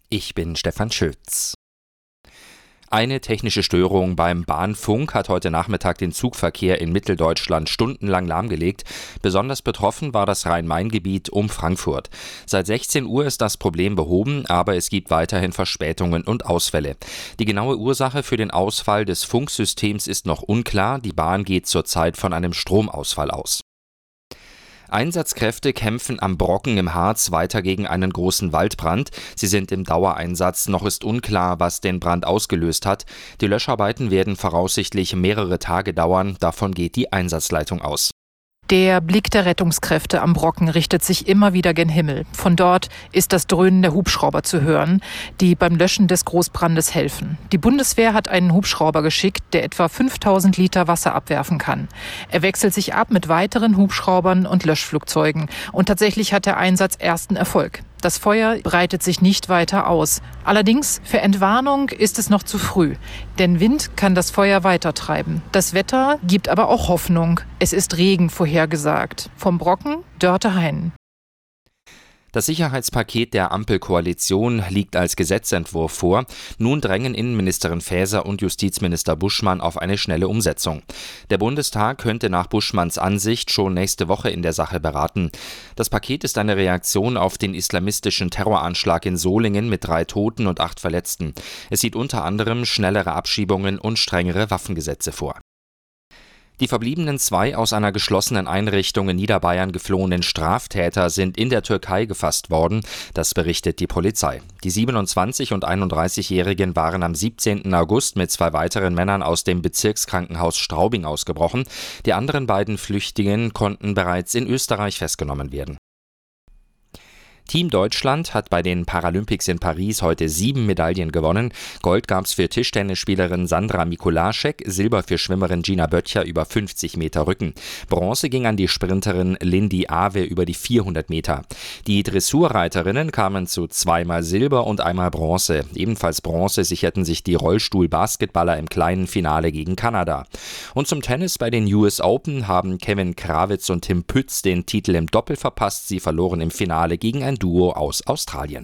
Ich bin Stefan Schütz. Eine technische Störung beim Bahnfunk hat heute Nachmittag den Zugverkehr in Mitteldeutschland stundenlang lahmgelegt. Besonders betroffen war das Rhein-Main-Gebiet um Frankfurt. Seit 16 Uhr ist das Problem behoben, aber es gibt weiterhin Verspätungen und Ausfälle. Die genaue Ursache für den Ausfall des Funksystems ist noch unklar. Die Bahn geht zurzeit von einem Stromausfall aus. Einsatzkräfte kämpfen am Brocken im Harz weiter gegen einen großen Waldbrand. Sie sind im Dauereinsatz. Noch ist unklar, was den Brand ausgelöst hat. Die Löscharbeiten werden voraussichtlich mehrere Tage dauern. Davon geht die Einsatzleitung aus. Der Blick der Rettungskräfte am Brocken richtet sich immer wieder gen Himmel. Von dort ist das Dröhnen der Hubschrauber zu hören, die beim Löschen des Großbrandes helfen. Die Bundeswehr hat einen Hubschrauber geschickt, der etwa 5000 Liter Wasser abwerfen kann. Er wechselt sich ab mit weiteren Hubschraubern und Löschflugzeugen. Und tatsächlich hat der Einsatz ersten Erfolg. Das Feuer breitet sich nicht weiter aus. Allerdings, für Entwarnung ist es noch zu früh. Denn Wind kann das Feuer weitertreiben. Das Wetter gibt aber auch Hoffnung. Es ist Regen vorhergesagt. Vom Brocken, Dörte Hein. Das Sicherheitspaket der Ampelkoalition liegt als Gesetzentwurf vor. Nun drängen Innenministerin Faeser und Justizminister Buschmann auf eine schnelle Umsetzung. Der Bundestag könnte nach Buschmanns Ansicht schon nächste Woche in der Sache beraten. Das Paket ist eine Reaktion auf den islamistischen Terroranschlag in Solingen mit 3 Toten und 8 Verletzten. Es sieht unter anderem schnellere Abschiebungen und strengere Waffengesetze vor. Die verbliebenen 2 aus einer geschlossenen Einrichtung in Niederbayern geflohenen Straftäter sind in der Türkei gefasst worden, das berichtet die Polizei. Die 27- und 31-Jährigen waren am 17. August mit 2 weiteren Männern aus dem Bezirkskrankenhaus Straubing ausgebrochen. Die anderen beiden Flüchtigen konnten bereits in Österreich festgenommen werden. Team Deutschland hat bei den Paralympics in Paris heute 7 Medaillen gewonnen. Gold gab's für Tischtennisspielerin Sandra Mikulaschek, Silber für Schwimmerin Gina Böttcher über 50 Meter Rücken. Bronze ging an die Sprinterin Lindy Awe über die 400 Meter. Die Dressurreiterinnen kamen zu 2-mal Silber und 1-mal Bronze. Ebenfalls Bronze sicherten sich die Rollstuhl-Basketballer im kleinen Finale gegen Kanada. Und zum Tennis bei den US Open haben Kevin Krawitz und Tim Pütz den Titel im Doppel verpasst. Sie verloren im Finale gegen ein Duo aus Australien.